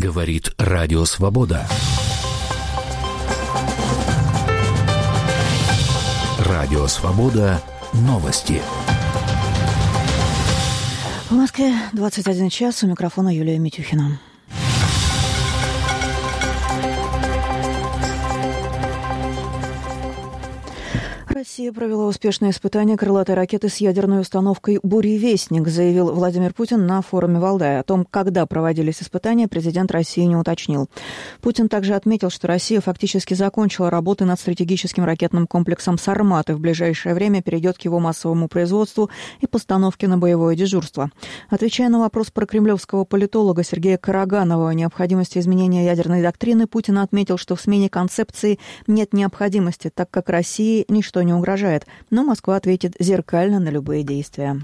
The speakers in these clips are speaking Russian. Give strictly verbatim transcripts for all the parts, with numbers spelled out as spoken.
Говорит Радио Свобода. Радио Свобода. Новости. В Москве двадцать один час. У микрофона Юлия Митюхина. Россия провела успешное испытание крылатой ракеты с ядерной установкой «Буревестник», заявил Владимир Путин на форуме Валдая. О том, когда проводились испытания, президент России не уточнил. Путин также отметил, что Россия фактически закончила работы над стратегическим ракетным комплексом «Сармат» и в ближайшее время перейдет к его массовому производству и постановке на боевое дежурство. Отвечая на вопрос прокремлевского политолога Сергея Караганова о необходимости изменения ядерной доктрины, Путин отметил, что в смене концепции нет необходимости, так как России ничто не угрожает, но Москва ответит зеркально на любые действия.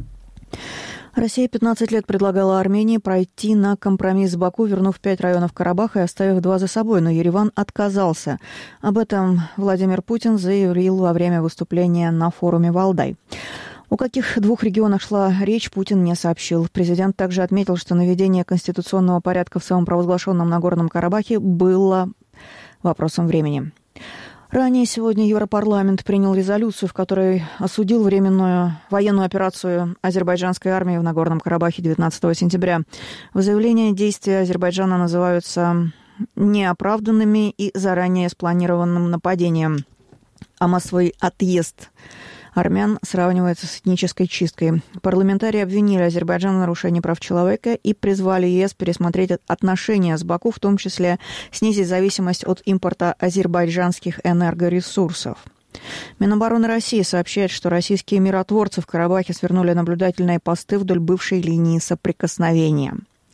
Россия пятнадцать лет предлагала Армении пройти на компромисс с Баку, вернув пять районов Карабаха и оставив два за собой, но Ереван отказался. Об этом Владимир Путин заявил во время выступления на форуме Валдай. О каких двух регионах шла речь, Путин не сообщил. Президент также отметил, что наведение конституционного порядка в самопровозглашенном Нагорном Карабахе было вопросом времени. Ранее сегодня Европарламент принял резолюцию, в которой осудил временную военную операцию азербайджанской армии в Нагорном Карабахе девятнадцатого сентября. В заявлении действия Азербайджана называются неоправданными и заранее спланированным нападением, а массовый отъезд армян сравнивается с этнической чисткой. Парламентарии обвинили Азербайджан в нарушении прав человека и призвали ЕС пересмотреть отношения с Баку, в том числе снизить зависимость от импорта азербайджанских энергоресурсов. Минобороны России сообщает, что российские миротворцы в Карабахе свернули наблюдательные посты вдоль бывшей линии соприкосновения.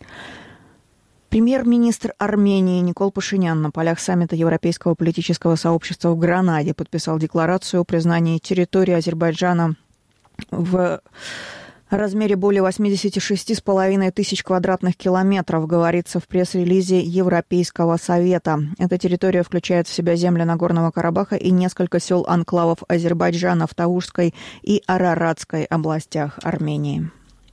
Премьер-министр Армении Никол Пашинян на полях саммита Европейского политического сообщества в Гранаде подписал декларацию о признании территории Азербайджана в размере более восемьдесят шесть с половиной тысяч квадратных километров, говорится в пресс-релизе Европейского совета. Эта территория включает в себя земли Нагорного Карабаха и несколько сел-анклавов Азербайджана в Таушской и Араратской областях Армении.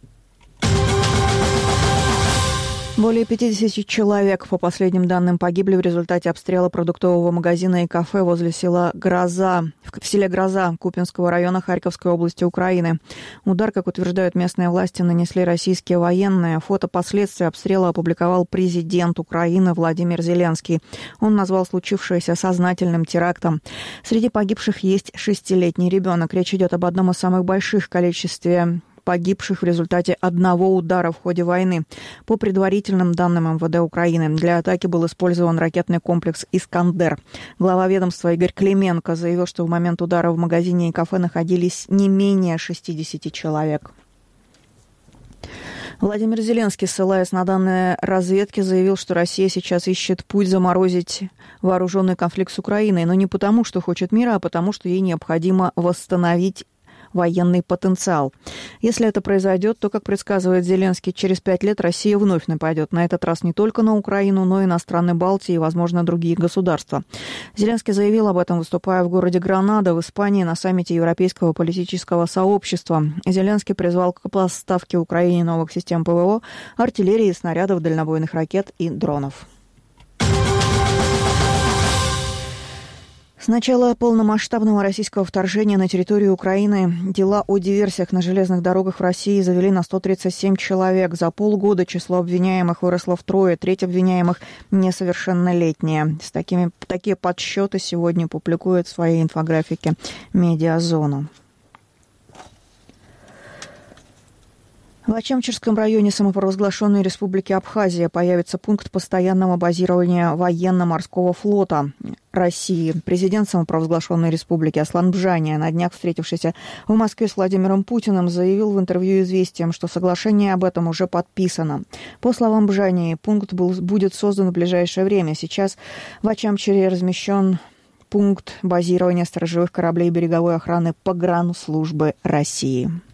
Более пятьдесят человек, по последним данным, погибли в результате обстрела продуктового магазина и кафе возле села Гроза, в селе Гроза Купинского района Харьковской области Украины. Удар, как утверждают местные власти, нанесли российские военные. Фото последствий обстрела опубликовал президент Украины Владимир Зеленский. Он назвал случившееся сознательным терактом. Среди погибших есть шестилетний ребенок. Речь идет об одном из самых больших количестве погибших в результате одного удара в ходе войны. По предварительным данным эм вэ дэ Украины, для атаки был использован ракетный комплекс «Искандер». Глава ведомства Игорь Клименко заявил, что в момент удара в магазине и кафе находились не менее шестьдесят человек. Владимир Зеленский, ссылаясь на данные разведки, заявил, что Россия сейчас ищет путь заморозить вооруженный конфликт с Украиной, но не потому, что хочет мира, а потому, что ей необходимо восстановить военный потенциал. Если это произойдет, то, как предсказывает Зеленский, через пять лет Россия вновь нападет. На этот раз не только на Украину, но и на страны Балтии и, возможно, другие государства. Зеленский заявил об этом, выступая в городе Гранада в Испании на саммите Европейского политического сообщества. Зеленский призвал к поставке Украине новых систем пэ вэ о, артиллерии, снарядов, дальнобойных ракет и дронов. С начала полномасштабного российского вторжения на территорию Украины дела о диверсиях на железных дорогах в России завели на сто тридцать семь человек. За полгода число обвиняемых выросло втрое, треть обвиняемых несовершеннолетние. С такими, такие подсчеты сегодня публикует в своей инфографике «Медиазона». В Ачамчерском районе самопровозглашенной Республики Абхазия появится пункт постоянного базирования военно-морского флота России. Президент самопровозглашенной республики Аслан Бжания, на днях встретившийся в Москве с Владимиром Путиным, заявил в интервью «Известиям», что соглашение об этом уже подписано. По словам Бжании, пункт был, будет создан в ближайшее время. Сейчас в Ачамчере размещен пункт базирования сторожевых кораблей береговой охраны Погранслужбы России.